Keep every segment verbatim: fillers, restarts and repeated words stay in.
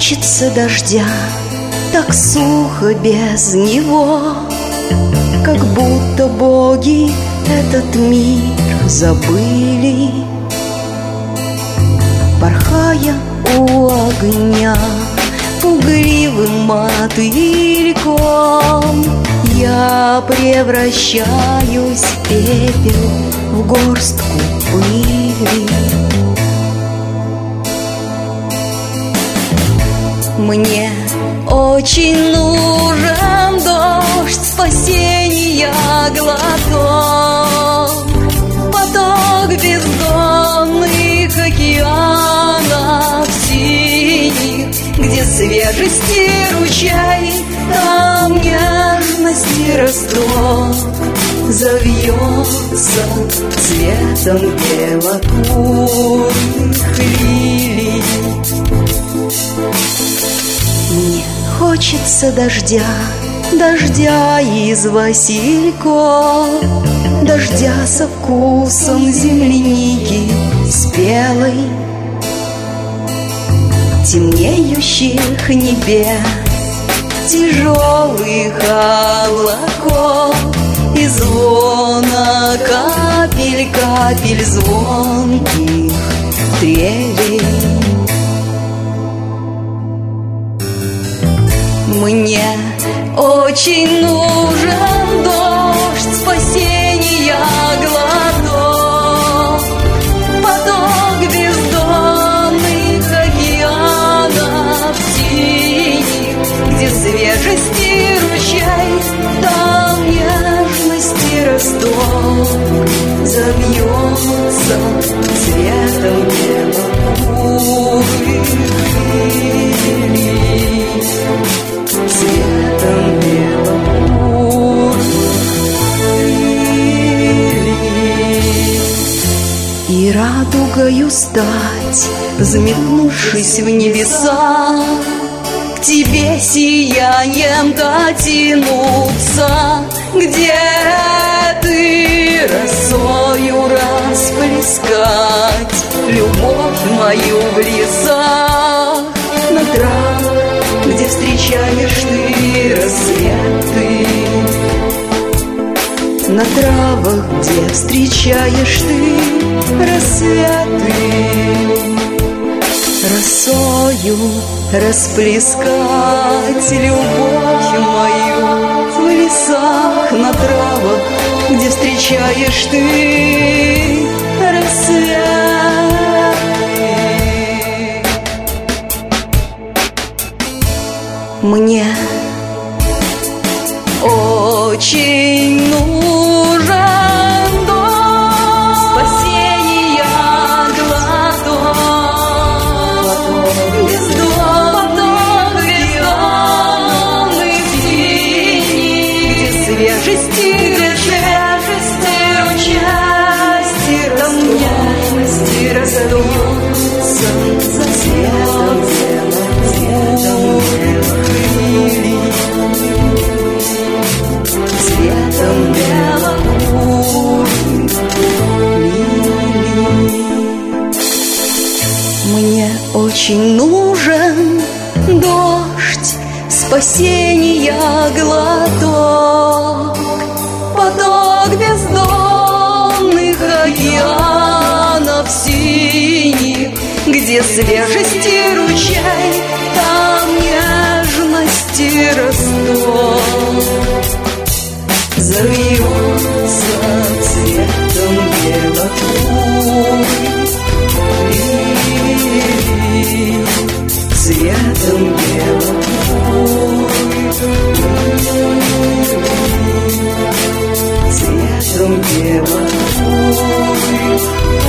хочется дождя, так сухо без него, как будто боги этот мир забыли. Порхая у огня пугливым мотыльком, я превращаюсь в пепел, в горстку пыли. Мне очень нужен дождь, спасения глоток, поток бездонных океанов синих, где свежести ручей, там нежности росток завьется цветом белокурых лилий. Мне хочется дождя, дождя из васильков, дождя со вкусом земляники спелой, темнеющих небес, тяжелых облаков и звона капель, капель звонких трелей. Мне очень нужен дождь, спасения глоток, поток бездонных океанов синих, где свежести ручей, там нежности росток завьется цветом белокурых лилий. Цветом белокурых лилий. И радугою стать, взметнувшись в небеса, к тебе сиянием дотянуться, где ты росою расплескать любовь мою в лесах, на травах, где встречаешь ты рассветы, на травах, где встречаешь ты рассветы, росою расплескать любовь мою в лесах, на травах, где встречаешь ты рассветы. Мне очень нужен дождь, спасения глоток, поток бездонных синих, где свежести, где свежести участи, там нежности раздается за светом, цветом белокурых лилий. Мне очень нужен дождь, спасения глоток, поток бездонных океанов синих, где свежести ручей, там нежности росток завьется цветом белокурых лилий, цветом белокурых лилий, цветом белокурых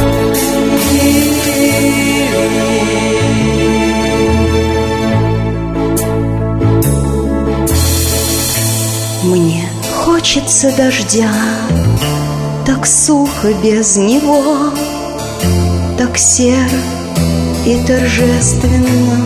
лилий. Мне хочется дождя, так сухо без него, так серо и торжественно